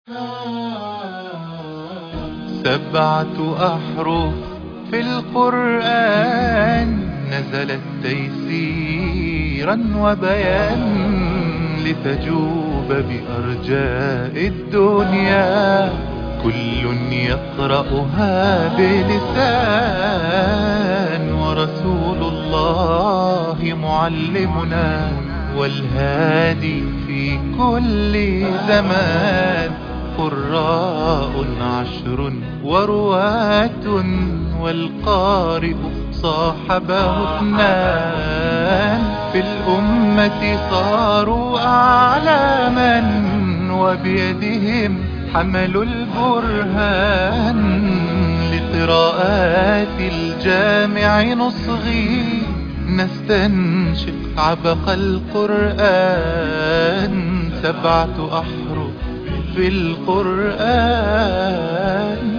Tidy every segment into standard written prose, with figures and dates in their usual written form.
7 أحرف في القرآن نزلت تيسيرا وبيان لتجوب بأرجاء الدنيا، كل يقرأها بلسان، ورسول الله معلمنا والهادي في كل زمان. قراء 10 ورواة والقارئ صاحبه 2، في الأمة صاروا أعلاما وبيدهم حملوا البرهان. لقراءات الجامع نصغي نستنشق عبق القرآن. 7 أحرف في القرآن.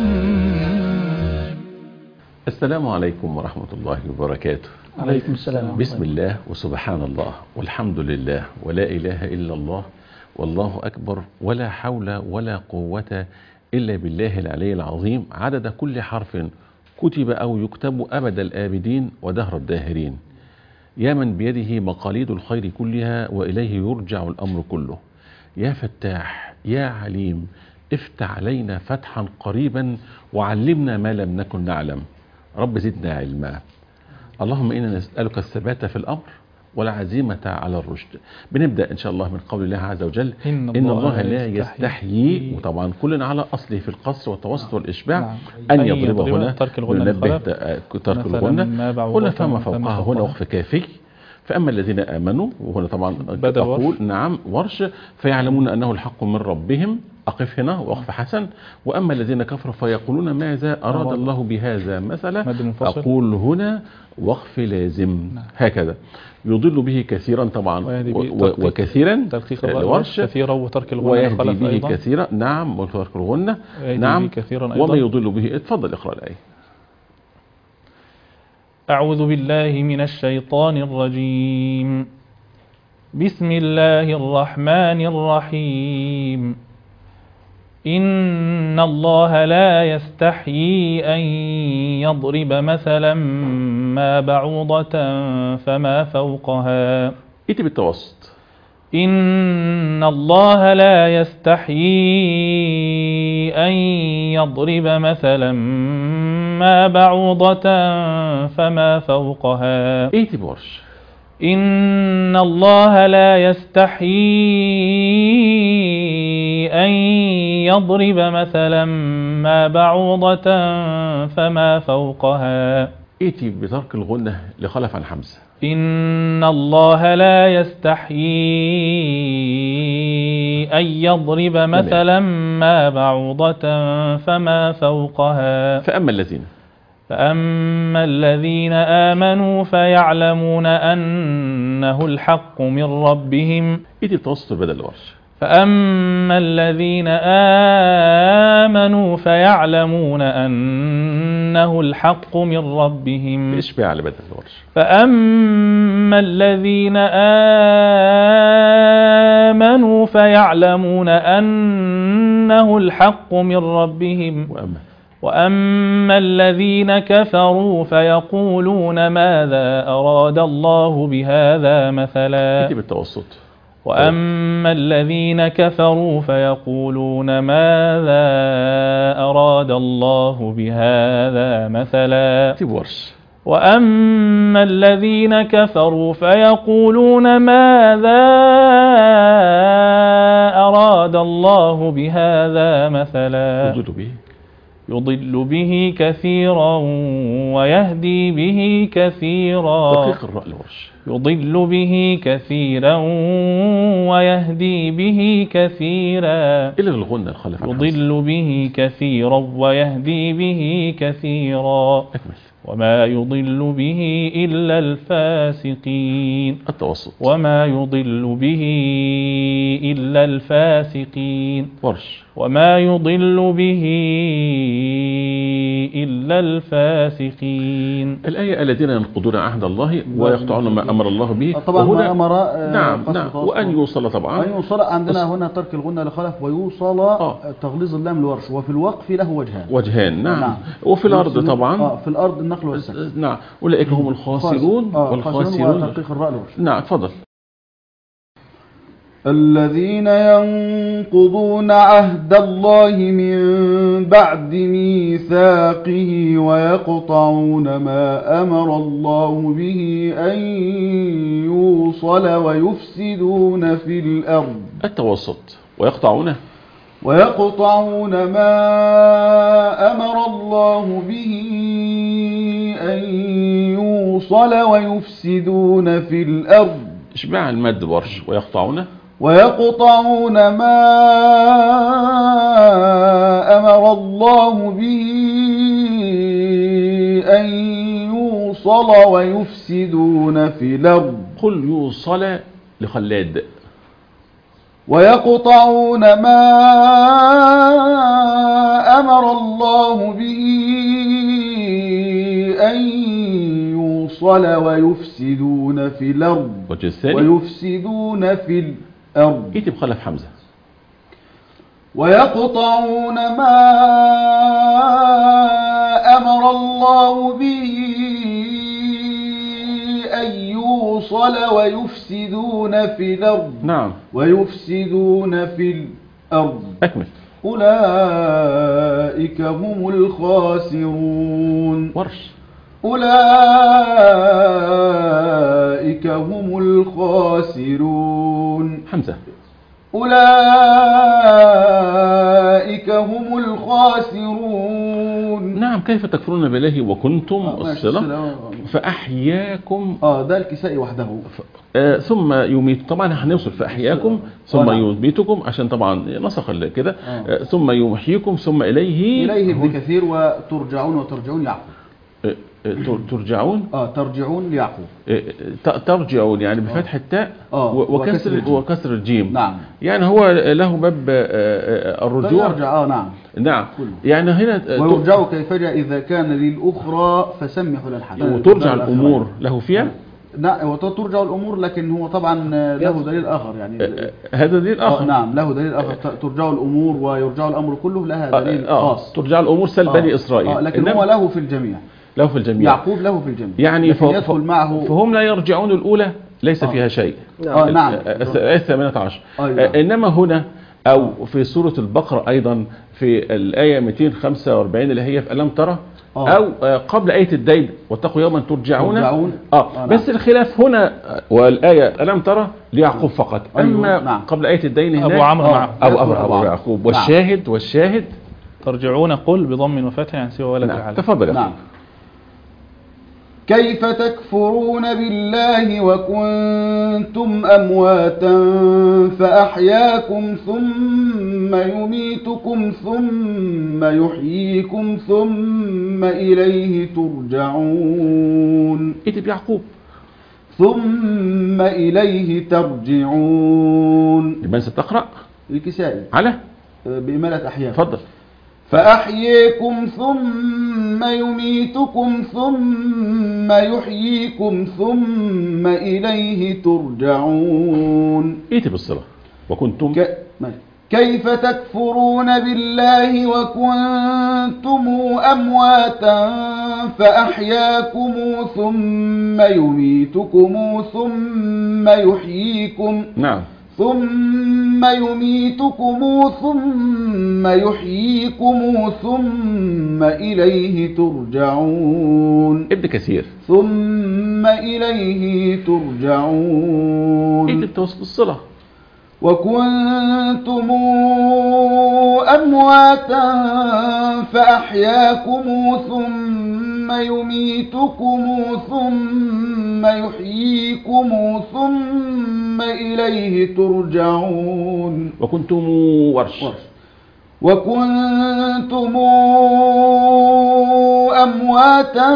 السلام عليكم ورحمة الله وبركاته. عليكم السلام. بسم الله وسبحان الله والحمد لله ولا إله إلا الله والله أكبر ولا حول ولا قوة إلا بالله العلي العظيم، عدد كل حرف كتب أو يكتب أبد الآبدين ودهر الداهرين. يا من بيده مقاليد الخير كلها وإليه يرجع الأمر كله. يا فتاح يا عليم افتح علينا فتحا قريبا وعلمنا ما لم نكن نعلم. رب زدنا علما. اللهم إنا نسألك الثبات في الأمر والعزيمة على الرشد. بنبدأ إن شاء الله من قول الله عز وجل إن الله لا يستحيي، وطبعا كلنا على أصله في القصر والتوسط والإشباع، أن يضرب هنا ترك الغنة ترك الغنة. قلنا فما فوقها هنا وقف كافي. فأما الذين آمنوا، وهنا طبعا أقول نعم ورش، فيعلمون أنه الحق من ربهم، أقف هنا وقف حسن. وأما الذين كفروا فيقولون ماذا أراد الله بهذا مثلا، أقول هنا وقف لازم. هكذا يضل به كثيرا طبعا وكثيرا ورش كثيرا وترك الغنة ويهدي به كثيرا. نعم وترك الغنة نعم وما يضل به. اتفضل اقرأ الآية. أعوذ بالله من الشيطان الرجيم. بسم الله الرحمن الرحيم. إن الله لا يستحيي أن يضرب مثلا ما بعوضة فما فوقها. إيتي بالتوسط. إن الله لا يستحيي أن يضرب مثلا ما بعوضة فما فوقها. إيتي بورش. إن الله لا يستحيي أن يضرب مثلا ما بعوضة فما فوقها. إيتي بترك الغنة لخلف عن حمزة. إن الله لا يستحيي أن يضرب مثلا ما بعوضة فما فوقها. فأما الذين آمنوا فيعلمون أنه الحق من ربهم. إيدي بتوسط بدل الورش. فأما الذين آمنوا فيعلمون أنه الحق من ربهم. إشباع لبدل الورش. فأما الذين آمنوا فيعلمون أنه الحق من ربهم. وأما الذين كفروا فيقولون ماذا أراد الله بهذا مثلا. وأما الذين كفروا فيقولون ماذا أراد الله بهذا مثلا. وأما الذين كفروا فيقولون ماذا أراد الله بهذا مثلا. يضل به كثيرا ويهدي به كثيرا. يضل به كثيرا ويهدي به كثيرا. يضل به كثيرا ويهدي به كثيرا. وما يضل به إلا الفاسقين. وما يضل به إلا الفاسقين. وما يضل به إلا الفاسقين. الآية الذين ينقضون عهد الله ويقطعون ما أمر الله به. طبعا ما أمر نعم وأن يوصل طبعا. أن يوصل عندنا هنا ترك الغنة لخلف ويوصل تغليظ اللام لورش. وفي الوقف له وجهان. نعم. وفي الأرض طبعا في الأرض النقل والسكن. نعم. أولئك هم الخاسرون والخاسرون وترقيق الراء لورش. نعم تفضل. الذين ينقضون عهد الله من بعد ميثاقه ويقطعون ما أمر الله به أن يوصل ويفسدون في الأرض. التوسط. ويقطعون ما أمر الله به أن يوصل ويفسدون في الأرض. اشبع المد ورش. ويقطعون ما أمر الله به أن يوصل ويفسدون في الأرض. قل يوصل لخلاد. ويقطعون ما أمر الله به أن يوصل ويفسدون في الأرض. ويفسدون في الأرض. اكتب خلف حمزة. ويقطعون ما أمر الله به أن يوصل ويفسدون في الأرض. نعم. ويفسدون في الأرض. أكمل. أولئك هم الخاسرون. ورش. أولئك هم الخاسرون. حمزة. أولئك هم الخاسرون. نعم. كيف تكفرون بالله وكنتم الصلة فأحياكم. ده الكسائي وحده. ثم يميت. طبعا هنوصل فأحياكم ثم يميتكم عشان طبعا نسخ كده. ثم يحييكم ثم إليه ابن كثير. وترجعون يعقوب. ترجعون ترجعون ليعقوب. ترجعون يعني بفتح التاء وكسر الجيم. نعم. يعني هو له باب الرجوع. يرجع. نعم. نعم. يعني هنا ويرجع كيف جاء إذا كان للأخرى فسمح للحدث. وترجع الأمور له فيها. لا وترجع الأمور لكن هو طبعا له دليل آخر يعني. هذا دليل آخر. نعم له دليل آخر. ترجع الأمور ويرجع الأمر كله لها دليل خاص. ترجع الأمور بني إسرائيل. لكن هو له في الجميع. يعقوب له في الجميع. يعني يدخل معه. فهم لا يرجعون الأولى ليس فيها شيء. نعم. الآية 18. إنما هنا أو في سورة البقرة أيضا في الآية 245 اللي هي في ألم ترى. أو قبل آية الدين واتقوا يوما ترجعون. بس الخلاف هنا والآية ألم ترى ليعقوب فقط. أما قبل آية الدين هنا أبو عمرو مع أبو يعقوب. والشاهد ترجعون قل بضم وفتح عن سوى ولد العالم. تفضل. نعم. كيف تكفرون بالله وكنتم أمواتا فأحياكم ثم يميتكم ثم يحييكم ثم إليه ترجعون. اكتب يعقوب. ثم إليه ترجعون. لمن ستقرأ؟ الكسائي على بإمالة أحياكم. تفضل. فأحييكم ثم يميتكم ثم يحييكم ثم إليه ترجعون. اكتب الصلة. وكنتم كيف تكفرون بالله وكنتم أمواتا فأحياكم ثم يميتكم ثم يحييكم. نعم. ثم يميتكم ثم يحييكم ثم إليه ترجعون. ابن كثير. ثم إليه ترجعون. اكتب توسط الصلة. وكنتم أمواتا فأحياكم ثم يميتكم ثم يحييكم ثم إليه ترجعون. وكنتم وكنتم كونوا أمواتا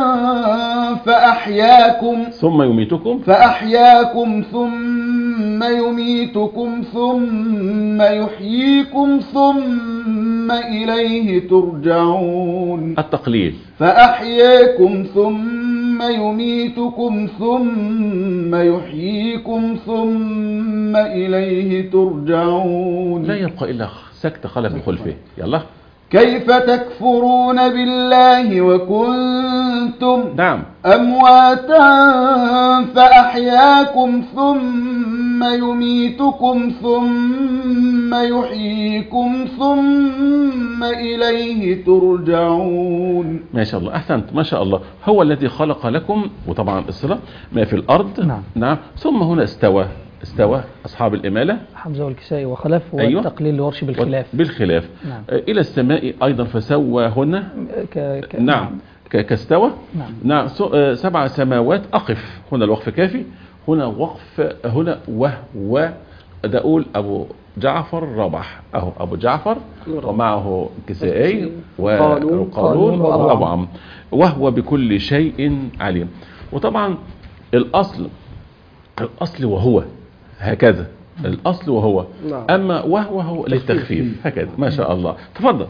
فأحياكم ثم يميتكم ثم يحييكم ثم إليه ترجعون. التقليل. فأحياكم ثم يميتكم ثم يحييكم ثم إليه ترجعون. لا يبقى إلا سكت خلف خلفه. يلا. كيف تكفرون بالله وكنتم نعم أمواتا فأحياكم ثم يميتكم ثم يحييكم ثم إليه ترجعون. ما شاء الله، أحسنت، ما شاء الله. هو الذي خلق لكم، وطبعا الصلة ما في الأرض. نعم. ثم هنا استوى أصحاب الإمالة حمزة والكسائي وخلف، أيوة. والتقليل لورش بالخلاف. نعم. إلى السماء أيضا فسواهن. نعم. كاستوى. نعم. 7 سماوات. أقف هنا، الوقف كافي. هنا وقف، هنا وهو ده أقول أبو جعفر ربح، أهو أبو جعفر ومعه كسائي وقالون وأبو عمرو. وهو بكل شيء عليم. وطبعا الأصل وهو هكذا، الأصل وهو. أما وهو للتخفيف هكذا. ما شاء الله. تفضل.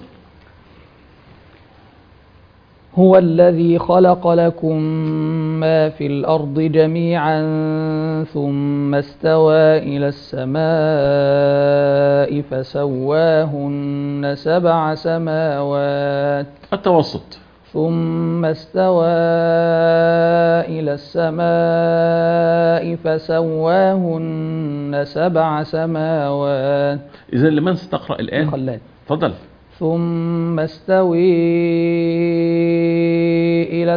هو الذي خلق لكم ما في الأرض جميعا ثم استوى إلى السماء فسواهن 7 سماوات. التوسط. ثم استوى إلى السماء فسواهن 7 سماوات. إذن لمن ستقرأ الآن؟ خلاد. تفضل. ثم استوي إلى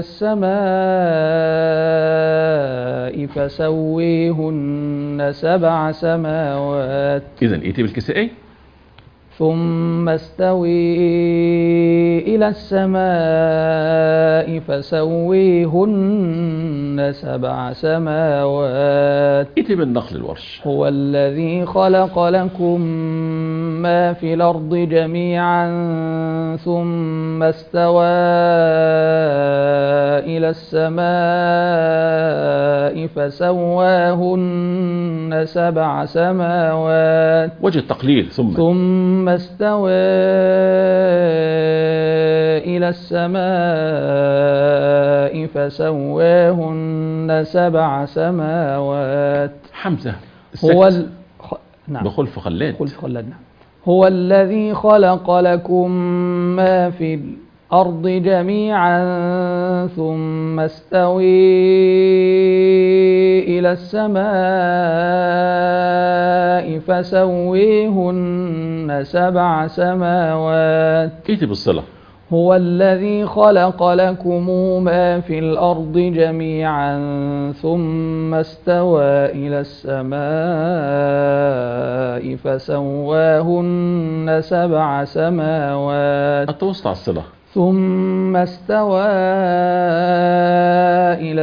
السماء فسويهن 7 سماوات. إذن ائتي بالكسائي. ثم استوي إلى السماء فسويهن 7 سماوات. ائتي بالنقل الورش. هو الذي خلق لكم ما في الأرض جميعا ثم استوى إلى السماء فسواهن 7 سماوات. وجه التقليل. ثم استوى إلى السماء فسواهن 7 سماوات. حمزة هو نعم. بخلف خلاد. نعم. هو الذي خلق لكم ما في الأرض جميعا ثم استوي إلى السماء فسويهن 7 سماوات. ائتي بالصلة. هو الذي خلق لكم ما في الأرض جميعا ثم استوى إلى السماء فسواهن 7 سماوات. التوسط على الصلة. ثم استوى إلى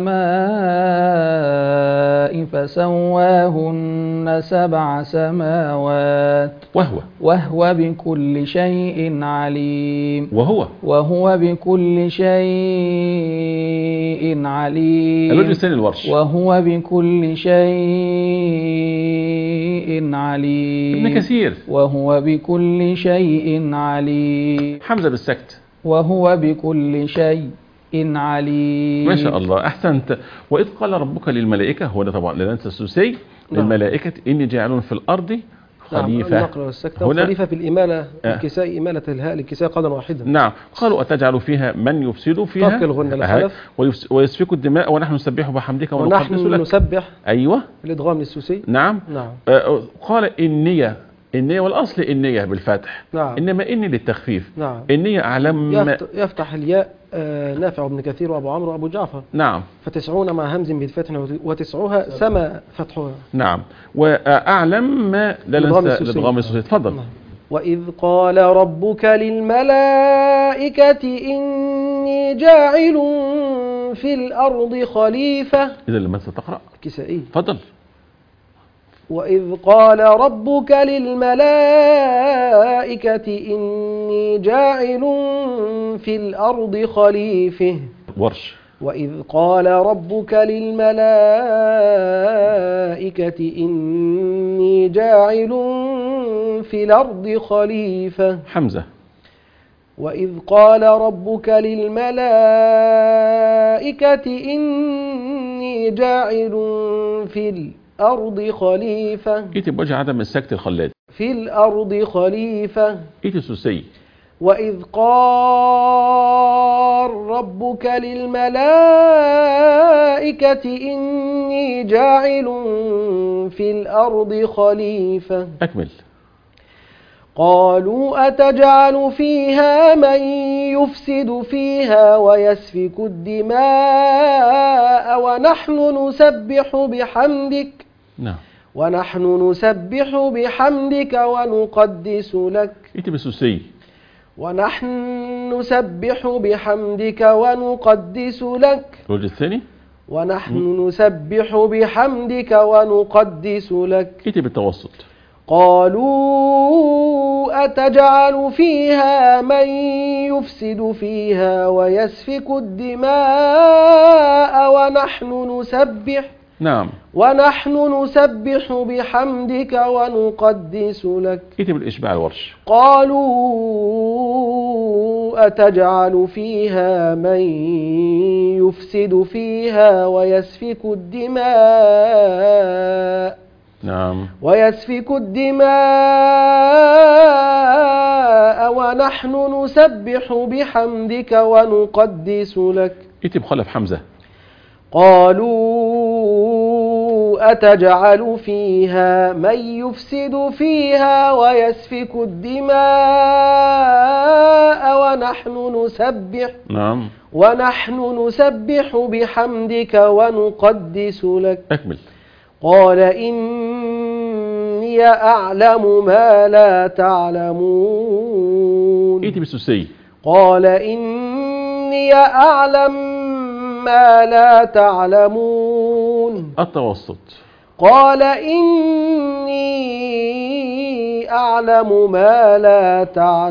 السماء فسواهن 7 سماوات. وهو بكل شيء عليم. وهو بكل شيء عليم. الوجه الثاني الورش. وهو بكل شيء عليم. ابن كثير. وهو بكل شيء عليم. حمزة بالسكت. وهو بكل شيء عليم. ما شاء الله، أحسنت. وإذ قال ربك للملائكة، هو ده طبعا لا ننسى السوسي. للملائكة إني جاعل في الأرض خليفة. النقل والسكتة. وخليفة في الإمالة الكساء، إمالة الهاء للكساء قولا واحدا. نعم. قالوا أتجعل فيها من يفسد فيها ترك الغنة للخلف ويسفك الدماء ونحن نسبح بحمدك ونحن نسبح. أيوة. الإدغام للسوسي. نعم. قال إنية والأصل إنية بالفتح. نعم. إنما إني للتخفيف. نعم. إني أعلم يفتح الياء نافع بن كثير وأبو عمرو وأبو جعفر. نعم. ف90 مع همز بالفتح وتسعها سما فتحها. نعم. وأعلم ما لا ننسى الإدغام السوسي. تفضل. نعم. وإذ قال ربك للملائكة إني جاعل في الأرض خليفة. إذا لما ستقرأ كسائي. تفضل. وإذ قال ربك للملائكة إني جاعل في الأرض خليفة. ورش. وإذ قال ربك للملائكة إني جاعل في الأرض خليفة. حمزة. وإذ قال ربك للملائكة إني جاعل في الأرض خليفة. اكتب وجه عدم السكت الخلاد. في الأرض خليفة. اكتب سوسي. وإذ قال ربك للملائكة إني جاعل في الأرض خليفة. أكمل. قالوا أتجعل فيها من يفسد فيها ويسفك الدماء ونحن نسبح بحمدك. نعم. ونحن نسبح بحمدك ونقدس لك. اكتب سوسي. ونحن نسبح بحمدك ونقدس لك. الوجه الثاني. ونحن نسبح بحمدك ونقدس لك. اكتب التوسط. قالوا أتجعل فيها من يفسد فيها ويسفك الدماء ونحن نسبح. نعم. ونحن نسبح بحمدك ونقدس لك. اكتب الإشباع الورش. قالوا أتجعل فيها من يفسد فيها ويسفك الدماء. نعم. ويسفك الدماء ونحن نسبح بحمدك ونقدس لك. اكتب خلف حمزة. قالوا أتجعل فيها من يفسد فيها ويسفك الدماء ونحن نسبح. نعم. ونحن نسبح بحمدك ونقدس لك. أكمل. قال إني أعلم ما لا تعلمون. اكتب السوسي. قال إني أعلم ما لا تعلمون. التوسط. قال إني أعلم ما لا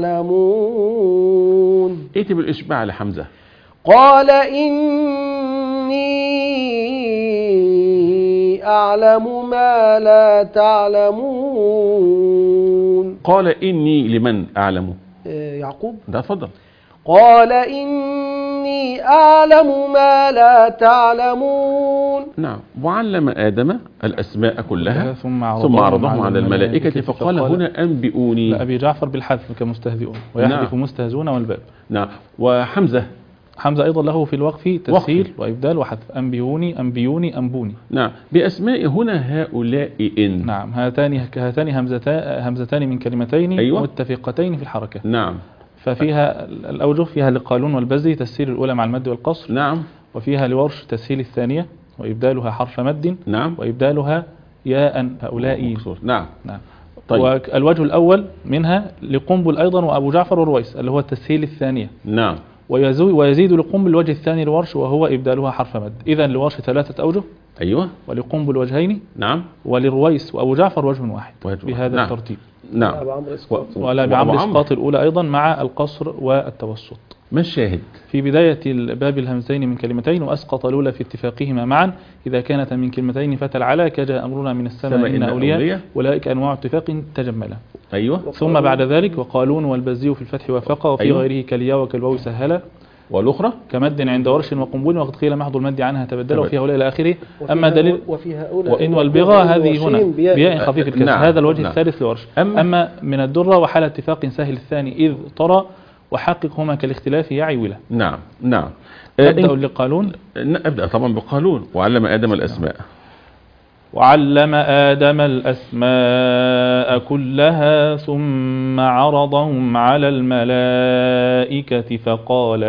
تعلمون. اكتب الإشباع لحمزة. قال إني أعلم ما لا تعلمون. قال إني لمن أعلم؟ يعقوب. ده فضل. قال إني أعلم ما لا تعلمون. نعم. وعلم آدم الأسماء كلها ثم عرضهم على الملائكة فقال هنا أنبئوني. لأبي جعفر بالحذف كمستهزئون ويحذف مستهزئون والباب. نعم. وحمزة. حمزة أيضا له في الوقف تسهيل وإبدال وحذف. أنبئوني أنبيوني أنبوني. نعم. بأسماء هنا هؤلاء إن. نعم. هاتان همزتان من كلمتين أيوة. متفقتين في الحركة. نعم. ففيها الأوجه فيها لقالون والبزي تسهيل الأولى مع المد والقصر. نعم. وفيها لورش تسهيل الثانية وإبدالها حرف مد. نعم. وإبدالها ياء هؤلاء. نعم. نعم. طيب. والوجه الأول منها لقنبل أيضا وأبو جعفر ورويس اللي هو التسهيل الثانية. نعم. ويزيد لقنبل الوجه الثاني لورش وهو إبدالها حرف مد. إذن لورش 3 أوجه. أيوة. ولقنبل وجهين. نعم. وللرويس وأبو جعفر وجه واحد بهذا نعم. الترتيب. نعم. ولا بعمر إسقاط الأولى أيضا مع القصر والتوسط. ما الشاهد؟ في بداية باب الهمزتين من كلمتين وأسقط الأولى في اتفاقهما معا إذا كانت من كلمتين فتل على كجاء أمرنا من السماء إن أولياء أولئك أنواع اتفاق تجملا. أيوة. ثم بعد ذلك وقالون والبزي في الفتح وفق وفي أيوة. غيره كالياء وكالواو سهلا. والأخرى كمد عند ورش وقنبول وقد قيل محض المد عنها تبدل وفي هؤلاء إلى آخره. أما دليل وإن والبغى هذه هنا بياء خفيف الكسر. نعم. هذا الوجه نعم. الثالث لورش. أما من الدرة وحال اتفاق سهل الثاني إذ ترى وحققهما كالاختلاف يا عوله. نعم. نعم. نبدأ لقالون. أبدأ طبعا بقالون. وعلم آدم الأسماء. وعلم آدم الأسماء كلها ثم عرضهم على الملائكة فقال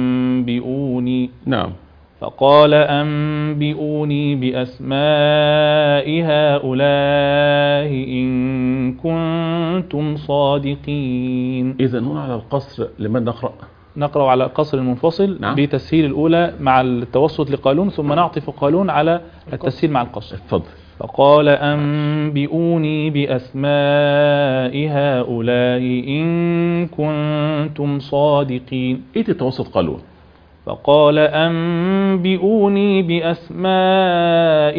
أنبئوني بأسماء هؤلاء إن كنتم صادقين. إذن هنا على القصر لمن نقرأ على القصر المنفصل. نعم. بتسهيل الأولى مع التوسط لقالون ثم نعطف قالون على التسهيل مع القصر. اتفضل. فقال أنبئوني بأسماء هؤلاء إن كنتم صادقين. ايه التوسط قالوا؟ فقال أنبئوني بأسماء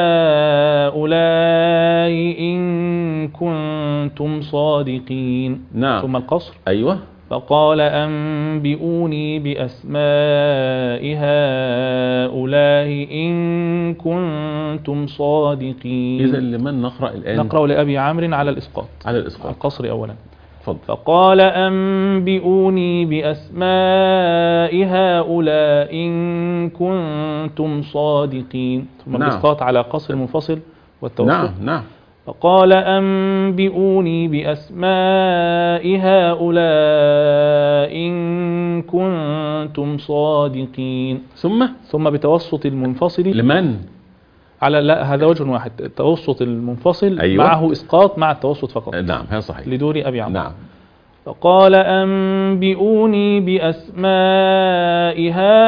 هؤلاء إن كنتم صادقين. نعم. ثم القصر. ايوه. فقال أنبئوني بأسماء هؤلاء إن كنتم صادقين. إذا لمن نقرأ الآن؟ نقرأ لأبي عمرو على الإسقاط. على الإسقاط. القصر أولا. فضل. فقال أنبئوني بأسماء هؤلاء إن كنتم صادقين. ثم نعم. الإسقاط على قصر المنفصل والتوسط. نعم نعم. فقال أنبئوني بأسماء هؤلاء إن كنتم صادقين. ثم بتوسط المنفصل لمن؟ على لا، هذا وجه واحد. التوسط المنفصل أيوة. معه إسقاط مع التوسط فقط. نعم هذا صحيح. لدور أبي عمرو. نعم. فقال أنبئوني بأسماء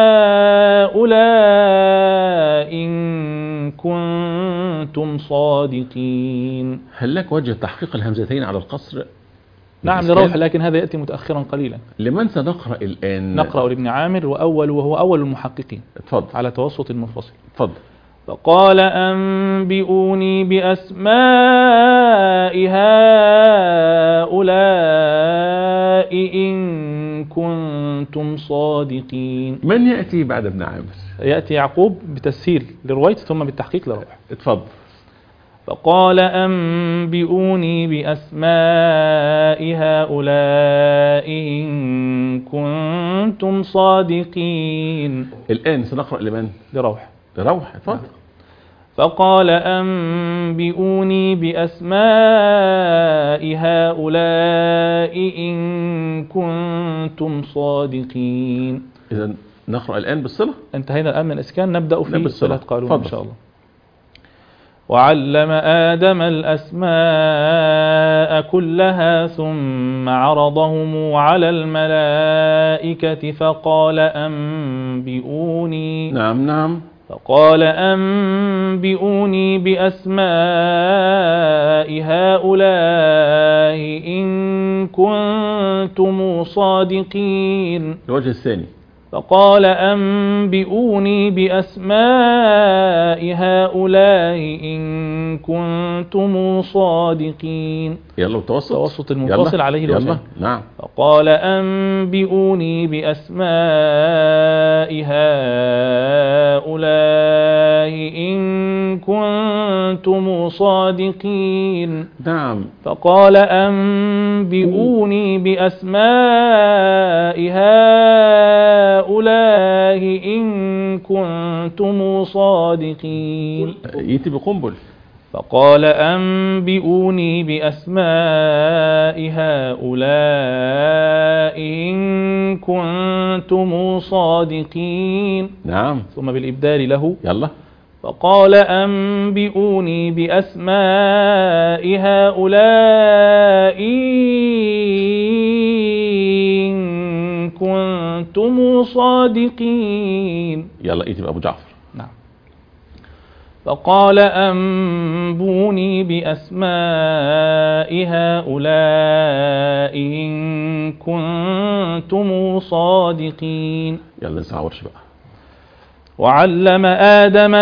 هؤلاء إن كنتم صادقين. هل لك وجه تحقيق الهمزتين على القصر؟ نعم لروح، لكن هذا يأتي متأخرا قليلا. لمن سنقرأ الآن؟ نقرأ لابن عامر وهو أول المحققين. اتفضل. على توسط المنفصل. اتفضل. فقال أنبئوني بأسماء هؤلاء إن كنتم صادقين. من يأتي بعد ابن عامر؟ يأتي يعقوب بتسهيل لرويت ثم بالتحقيق لروح. اتفضل. فقال أنبئوني بأسماء هؤلاء إن كنتم صادقين. الآن سنقرأ لمن؟ لروح. لروح. اتفضل. فقال أنبئوني بأسماء هؤلاء إن كنتم صادقين. إذا نقرأ الآن بالصلة. انتهينا الآن من الإسكان، نبدأ في صلة قالون إن شاء الله. وعلم آدم الأسماء كلها ثم عرضهم على الملائكة فقال أنبئوني. نعم نعم. فقال أنبئوني بأسماء هؤلاء إن كنتم صادقين. الوجه الثاني. فقال أنبئوني بأسماء هؤلاء إن كنتم صادقين. يلا التوسط. توسط المنفصل يلا. عليه الوجه. نعم. فقال أنبئوني بأسماء هؤلاء إن كنتم صادقين. نعم. فقال أنبئوني بأسماء هؤلاء إن كنتم صادقين. يأتي بقنبل. فقال أنبئوني بأسماء هؤلاء إن كنتم صادقين. نعم. ثم بالإبدال له. يلا. فقال أنبئوني بأسماء هؤلاء إن كنتم صادقين. يلا ائتي بأبو جعفر. نعم. فقال أنبئوني بأسماء هؤلاء إن كنتم صادقين. يلا نسمع ورش بقى. وعلم آدم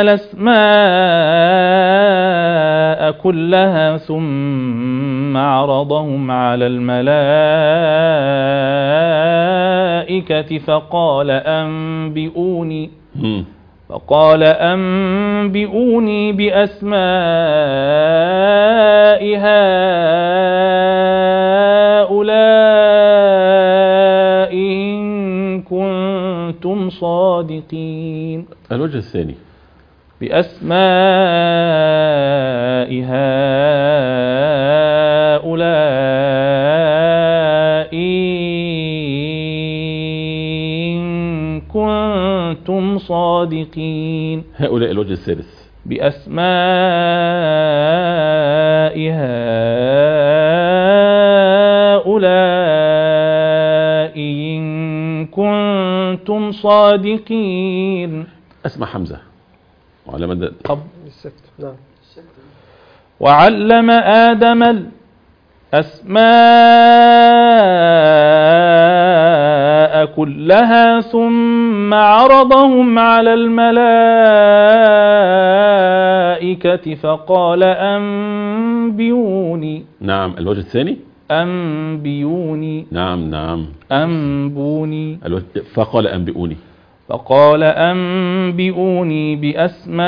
الأسماء كلها ثم عرضهم على الملائكة فقال أنبئوني بأسماء هؤلاء إن كنتم صادقين. الوجه الثاني. بأسماء هؤلاء إن كنتم صادقين. هؤلاء الوجه الثالث. بأسماء هؤلاء إن كنتم صادقين. أسمع حمزة وعلى مدى السكت. نعم. وعلم آدم الأسماء كلها ثم عرضهم على الملائكة فقال أنبئوني. نعم. الوجه الثاني أنبئوني. نعم. أنبئوني. فقال أنبئوني. فقال أنبئوني بأسماء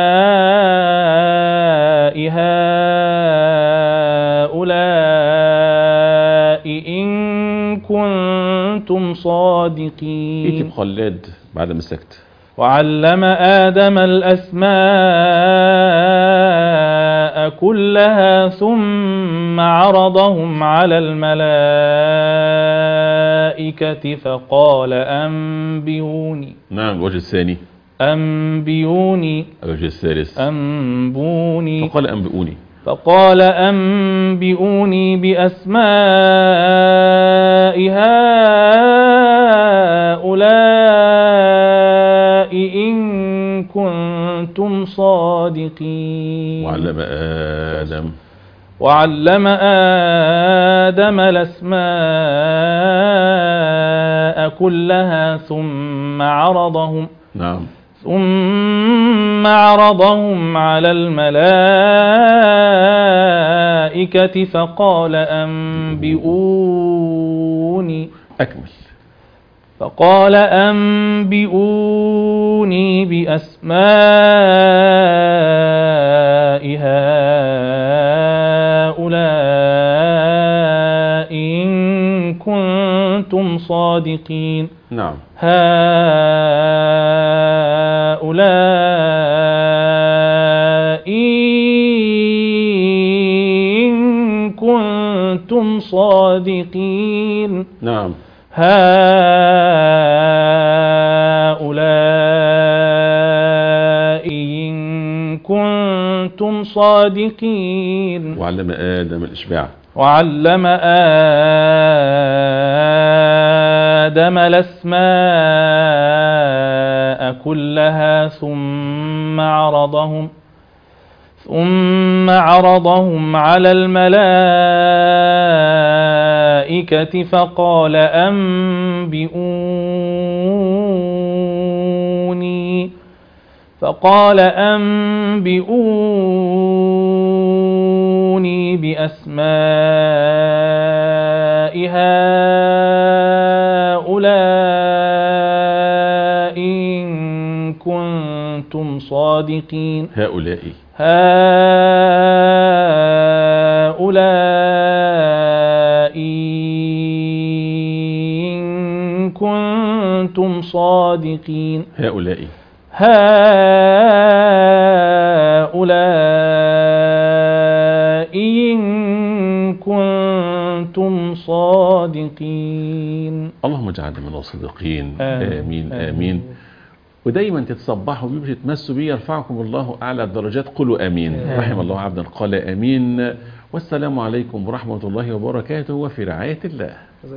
هؤلاء إن كنتم صادقين. اكتب خلاد بعد ما سكت. وعلم آدم الأسماء كلها ثم عرضهم على الملائكة فقال أنبئوني. نعم. الوجه الثاني أنبئوني. الوجه الثالث أنبئوني. فقال أنبئوني. فقال أنبئوني بأسماء هؤلاء إن كنتم صادقين. وعلم آدم الأسماء كلها ثم عرضهم على الملائكة فقال أنبئوني. أكمل. فقال أنبئوني بأسماء هؤلاء إن كنتم صادقين. نعم. هؤلاء إن كنتم صادقين. نعم. هؤلاء إن كنتم صادقين. وعلم آدم الإشباع. وعلم آدم الأسماء كلها ثم عرضهم على الملائكة فقال أنبئوني بأسماء هؤلاء إن كنتم صادقين. هؤلاء إن كنتم صادقين. هؤلاء إن كنتم صادقين. اللهم اجعلنا من الصادقين. آمين آمين. ودايما تتصبحوا بيه وتتمسوا بيه يرفعكم الله أعلى الدرجات. قولوا آمين. رحم الله عبدا قال آمين. والسلام عليكم ورحمة الله وبركاته وفي رعاية الله.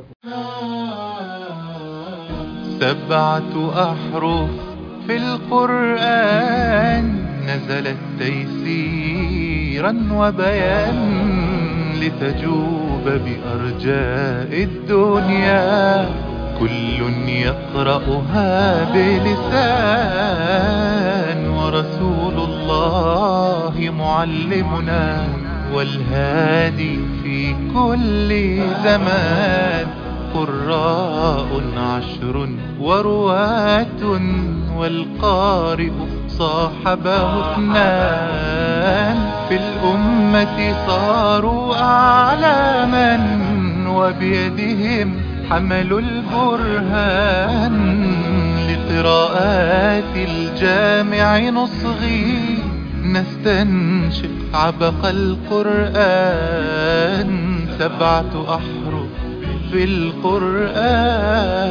7 أحرف في القرآن نزلت تيسيرا وبيان لتجوب بأرجاء الدنيا كل يقرأها بلسان ورسول الله معلمنا والهادي في كل زمان قراء 10 ورواة والقارئ صاحبه 2 في الأمة صاروا أعلاما وبيدهم حملوا البرهان لقراءات الجامع نصغي نستنشق عبق القرآن 7 أحرف في القرآن.